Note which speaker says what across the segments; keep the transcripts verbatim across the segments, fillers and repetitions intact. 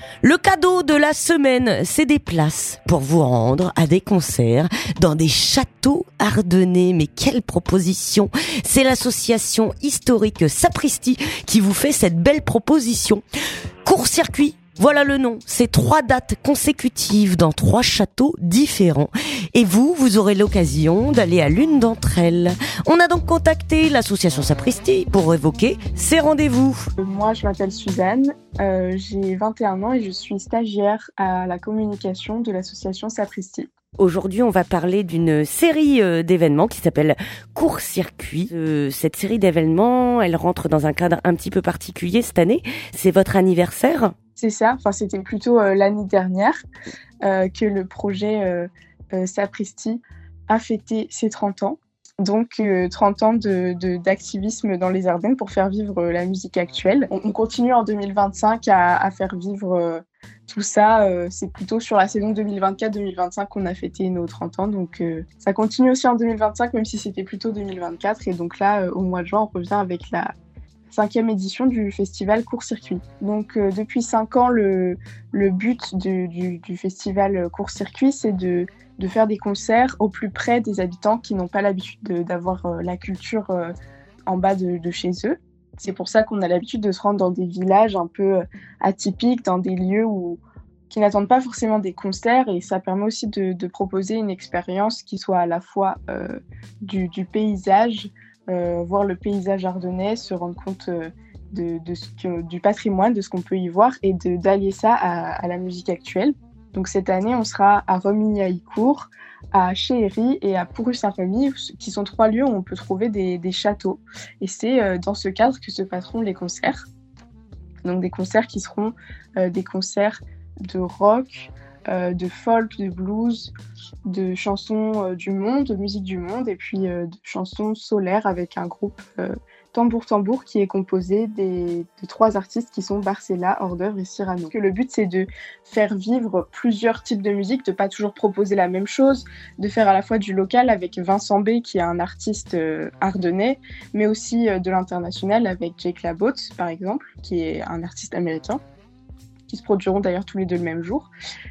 Speaker 1: Le cadeau de la semaine, c'est des places pour vous rendre à des concerts dans des châteaux ardennais. Mais quelle proposition! C'est l'association historique Sapristi qui vous fait cette belle proposition. Court-circuit, voilà le nom. C'est trois dates consécutives dans trois châteaux différents. Et vous, vous aurez l'occasion d'aller à l'une d'entre elles. On a donc contacté l'association Sapristi pour évoquer ces rendez-vous.
Speaker 2: Moi, je m'appelle Suzanne, euh, j'ai vingt et un ans et je suis stagiaire à la communication de l'association Sapristi.
Speaker 1: Aujourd'hui, on va parler d'une série d'événements qui s'appelle Court-circuit. Euh, cette série d'événements, elle rentre dans un cadre un petit peu particulier cette année. C'est votre anniversaire ?
Speaker 2: C'est ça, enfin, c'était plutôt euh, l'année dernière euh, que le projet euh, euh, Sapristi a fêté ses trente ans. Donc euh, trente ans de, de, d'activisme dans les Ardennes pour faire vivre euh, la musique actuelle. On, on continue en deux mille vingt-cinq à, à faire vivre euh, tout ça. Euh, c'est plutôt sur la saison deux mille vingt-quatre deux mille vingt-cinq qu'on a fêté nos trente ans. Donc euh, ça continue aussi en deux mille vingt-cinq, même si c'était plutôt deux mille vingt-quatre. Et donc là, euh, au mois de juin, on revient avec la cinquième édition du festival Court-circuit. Donc euh, depuis cinq ans, le, le but du, du, du festival Court-circuit, c'est de, de faire des concerts au plus près des habitants qui n'ont pas l'habitude de, d'avoir euh, la culture euh, en bas de, de chez eux. C'est pour ça qu'on a l'habitude de se rendre dans des villages un peu euh, atypiques, dans des lieux où, qui n'attendent pas forcément des concerts, et ça permet aussi de, de proposer une expérience qui soit à la fois euh, du, du paysage, Euh, voir le paysage ardennais, se rendre compte euh, de, de ce que, du patrimoine, de ce qu'on peut y voir, et de, d'allier ça à, à la musique actuelle. Donc cette année, on sera à Remilly-à-Icourt, à Chéhéry et à Pourrus-Saint-Remy, qui sont trois lieux où on peut trouver des, des châteaux. Et c'est euh, dans ce cadre que se passeront les concerts. Donc des concerts qui seront euh, des concerts de rock, Euh, de folk, de blues, de chansons euh, du monde, de musique du monde, et puis euh, de chansons solaires avec un groupe euh, Tambour Tambour qui est composé des, de trois artistes qui sont Barcella, Hors d'œuvre et Cyrano. Le but, c'est de faire vivre plusieurs types de musique, de pas toujours proposer la même chose, de faire à la fois du local avec Vincent B, qui est un artiste euh, ardennais, mais aussi euh, de l'international avec Jake Labotte, par exemple, qui est un artiste américain, qui se produiront d'ailleurs tous les deux le même jour.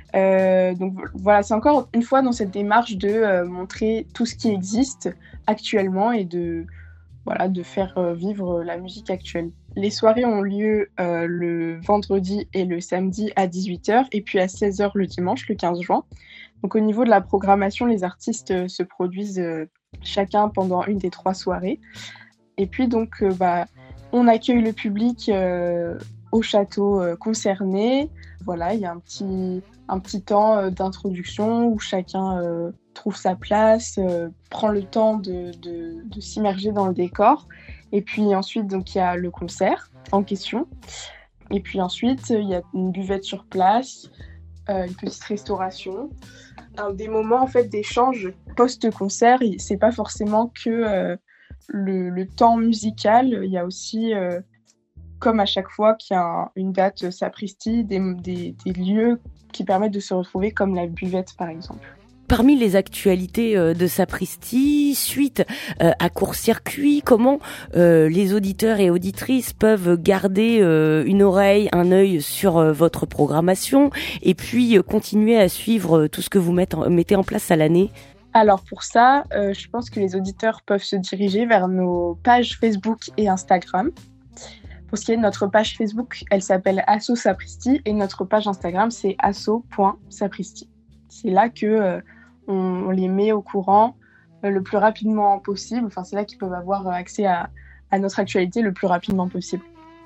Speaker 2: Euh, donc voilà, c'est encore une fois dans cette démarche de euh, montrer tout ce qui existe actuellement et de, voilà, de faire euh, vivre la musique actuelle. Les soirées ont lieu euh, le vendredi et le samedi à dix-huit heures et puis à seize heures le dimanche, le quinze juin. Donc au niveau de la programmation, les artistes euh, se produisent euh, chacun pendant une des trois soirées. Et puis donc, euh, bah, on accueille le public euh, au château euh, concerné. Voilà, il y a un petit, un petit temps euh, d'introduction où chacun euh, trouve sa place, euh, prend le temps de, de, de s'immerger dans le décor. Et puis ensuite, donc, il y a le concert en question. Et puis ensuite, il y a une buvette sur place, euh, une petite restauration. Un, des moments en fait, d'échange post-concert. C'est pas forcément que euh, le, le temps musical, il y a aussi... Euh, comme à chaque fois qu'il y a un, une date Sapristi, des, des, des lieux qui permettent de se retrouver, comme la buvette par exemple.
Speaker 1: Parmi les actualités de Sapristi, suite euh, à Court-circuit, comment euh, les auditeurs et auditrices peuvent garder euh, une oreille, un œil sur euh, votre programmation et puis euh, continuer à suivre tout ce que vous mettez en, mettez en place à l'année ?
Speaker 2: Alors pour ça, euh, je pense que les auditeurs peuvent se diriger vers nos pages Facebook et Instagram. Pour ce qui est de notre page Facebook, elle s'appelle Asso Sapristi et notre page Instagram, c'est asso point sapristi. C'est là que euh, on, on les met au courant euh, le plus rapidement possible. Enfin, c'est là qu'ils peuvent avoir accès à, à notre actualité le plus rapidement possible.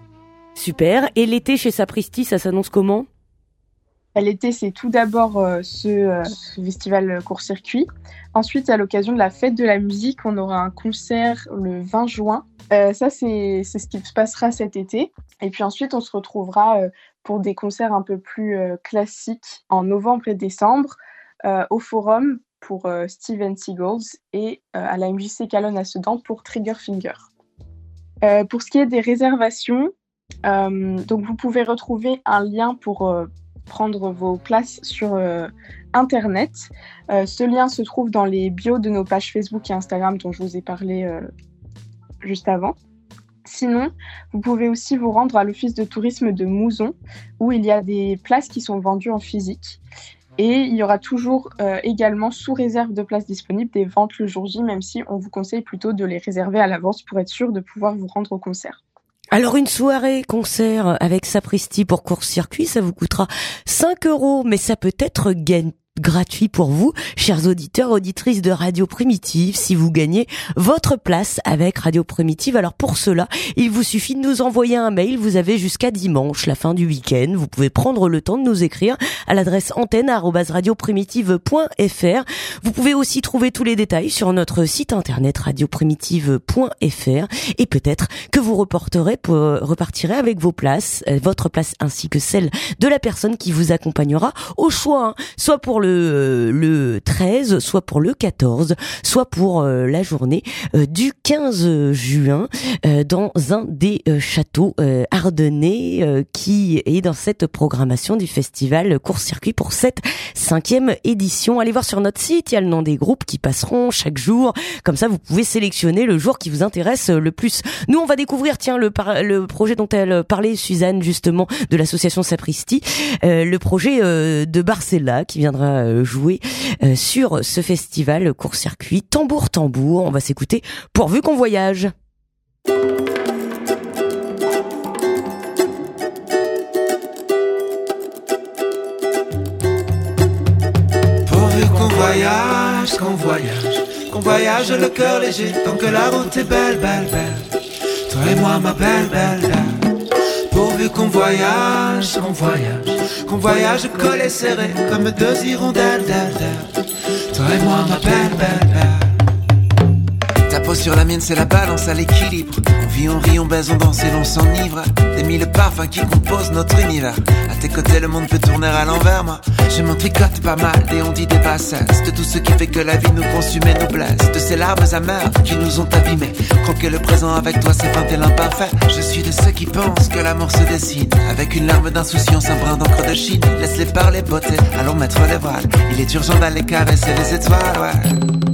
Speaker 1: Super. Et l'été chez Sapristi, ça s'annonce comment ?
Speaker 2: L'été, c'est tout d'abord euh, ce, euh, ce festival Court-circuit. Ensuite, à l'occasion de la fête de la musique, on aura un concert le vingt juin. Euh, ça, c'est, c'est ce qui se passera cet été. Et puis ensuite, on se retrouvera euh, pour des concerts un peu plus euh, classiques en novembre et décembre euh, au Forum pour euh, Steven Seagulls et euh, à la M J C Calonne à Sedan pour Triggerfinger. Euh, pour ce qui est des réservations, euh, donc vous pouvez retrouver un lien pour... Euh, prendre vos places sur euh, Internet. Euh, ce lien se trouve dans les bios de nos pages Facebook et Instagram dont je vous ai parlé euh, juste avant. Sinon, vous pouvez aussi vous rendre à l'office de tourisme de Mouzon, où il y a des places qui sont vendues en physique. Et il y aura toujours euh, également, sous réserve de places disponibles, des ventes le jour J, même si on vous conseille plutôt de les réserver à l'avance pour être sûr de pouvoir vous rendre au concert.
Speaker 1: Alors une soirée concert avec Sapristi pour court-circuit, ça vous coûtera cinq euros, mais ça peut être gain gratuit pour vous, chers auditeurs, auditrices de Radio Primitive, si vous gagnez votre place avec Radio Primitive. Alors pour cela, il vous suffit de nous envoyer un mail. Vous avez jusqu'à dimanche, la fin du week-end. Vous pouvez prendre le temps de nous écrire à l'adresse antenne arobase radioprimitive point f r. Vous pouvez aussi trouver tous les détails sur notre site internet radioprimitive point f r, et peut-être que vous reporterez, pour, repartirez avec vos places, euh, votre place ainsi que celle de la personne qui vous accompagnera au choix, hein, soit pour le Le, le treize, soit pour le quatorze, soit pour euh, la journée euh, du quinze juin euh, dans un des euh, châteaux euh, ardennais euh, qui est dans cette programmation du festival Court-Circuit pour cette cinquième édition. Allez voir sur notre site, il y a le nom des groupes qui passeront chaque jour. Comme ça, vous pouvez sélectionner le jour qui vous intéresse le plus. Nous, on va découvrir, tiens, le, par- le projet dont elle parlait, Suzanne, justement, de l'association Sapristi, euh, le projet euh, de Barcella qui viendra jouer euh, sur ce festival Court-Circuit. Tambour, tambour, on va s'écouter pourvu qu'on voyage.
Speaker 3: Pourvu qu'on voyage, qu'on voyage, qu'on voyage le cœur léger, tant que la route est belle, belle, belle. Toi et moi, ma belle, belle, belle. Pourvu qu'on voyage, qu'on voyage, qu'on voyage collés serrés comme deux hirondelles, d'elle, d'elle. Toi et moi, ma belle, belle, belle. Ta peau sur la mienne, c'est la balance à l'équilibre. On vit, on rit, on baise, on danse et l'on s'enivre. Des mille parfums qui composent notre univers. À tes côtés, le monde peut tourner à l'envers, moi. Je m'en tricote pas mal, des on dit des bassesses. De tout ce qui fait que la vie nous consume et nous blesse. De ces larmes amères qui nous ont abîmés. Croquer le présent avec toi, c'est feinter l'imparfait. Je suis de ceux qui pensent que l'amour se dessine avec une larme d'insouciance, un brin d'encre de Chine. Laisse-les parler, beauté, allons mettre les voiles. Il est urgent d'aller caresser les étoiles, ouais.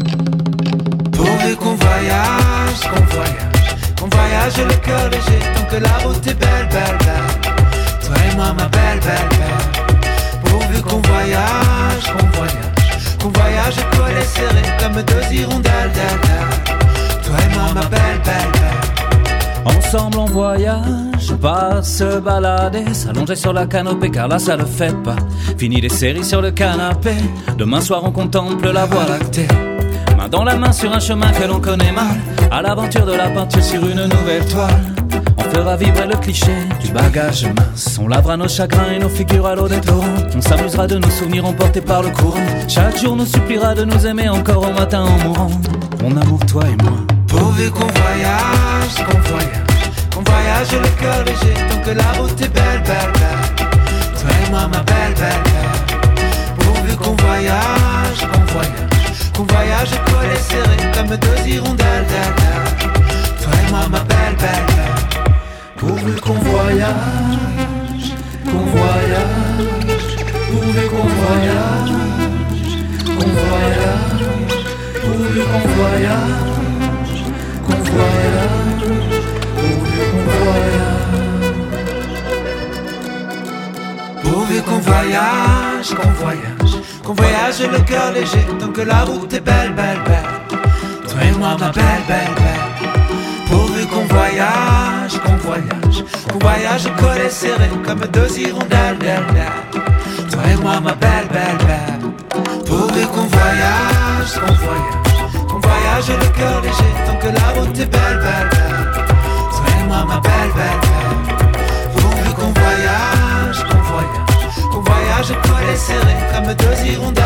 Speaker 3: Pourvu qu'on voyage, qu'on voyage, qu'on voyage le cœur léger, tant que la route est belle, belle, belle. Toi et moi, ma belle, belle, belle. Pourvu qu'on voyage, qu'on voyage, qu'on voyage collés serrés comme deux hirondelles, d'elle, d'elle. Toi et moi, ma belle, belle, belle.
Speaker 4: Ensemble on voyage, pas se balader, s'allonger sur la canopée car là ça le fait pas. Fini les séries sur le canapé, demain soir on contemple la voie lactée. Main dans la main sur un chemin que l'on connaît mal, à l'aventure de la peinture sur une nouvelle toile. On fera vibrer le cliché du bagage mince, on lavera nos chagrins et nos figures à l'eau des torrents. On s'amusera de nos souvenirs emportés par le courant. Chaque jour nous suppliera de nous aimer encore au matin en mourant. Mon amour, toi et moi.
Speaker 3: Pourvu qu'on voyage, qu'on voyage, qu'on voyage le cœur léger, tant que la route est belle, belle, belle. Toi et moi, ma belle, belle, belle. Pourvu qu'on voyage, qu'on voyage, qu'on voyage collés serrés comme deux hirondelles, d'elle, d'elle. Toi et moi, ma belle, belle, belle.
Speaker 4: Pourvu qu'on voyage, qu'on voyage, pourvu qu'on voyage, qu'on voyage, pourvu qu'on voyage, qu'on voyage, pourvu qu'on voyage.
Speaker 3: Pourvu qu'on voyage, qu'on voyage, qu'on voyage le cœur léger, tant que la route est belle, belle, belle. Toi et moi, ma belle, belle, belle. Pourvu qu'on voyage, qu'on voyage, qu'on voyage collés serrés comme deux hirondelles, d'elle, d'elle. Toi et moi, ma belle, belle, belle. Pourvu qu'on voyage, qu'on voyage, qu'on voyage le cœur léger, tant que la route est belle, belle, belle. Toi et moi, ma belle, belle, belle. Pourvu qu'on voyage, qu'on voyage, qu'on voyage collés serrés comme deux hirondelles.